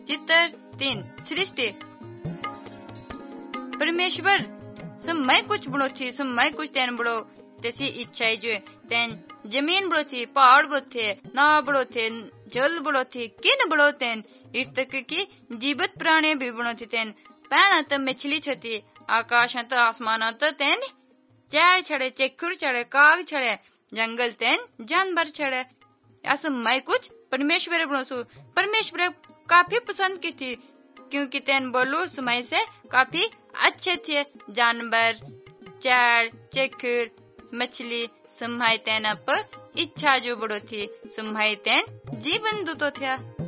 चित्र 3 सृष्टि। परमेश्वर समय कुछ बड़ो थी, समय कुछ तेन बड़ो तैसी इच्छा है जो तेन जमीन बड़ो थी, पहाड़ बड़ो थे, नाव बड़ो थे, जल बड़ो थी, किन बड़ो तेन इस तक की जीवित प्राणी भी बड़ो थी। तेन पैन तो मछली छती, आकाश तो आसमान तो तेन चैर छड़े, चेखुर छड़े, काग छड़े, जंगल तेन जानवर छड़े। ऐसा मैं कुछ परमेश्वर बड़ो सु परमेश्वर काफी पसंद की थी, क्योंकि तेन बोलो समय से काफी अच्छे थे। जानवर, चैर, चेखुर, मछली सम्हाई तेन अप इच्छा जो बड़ो थी, सम्हाई तेन जीवन दूतो थे।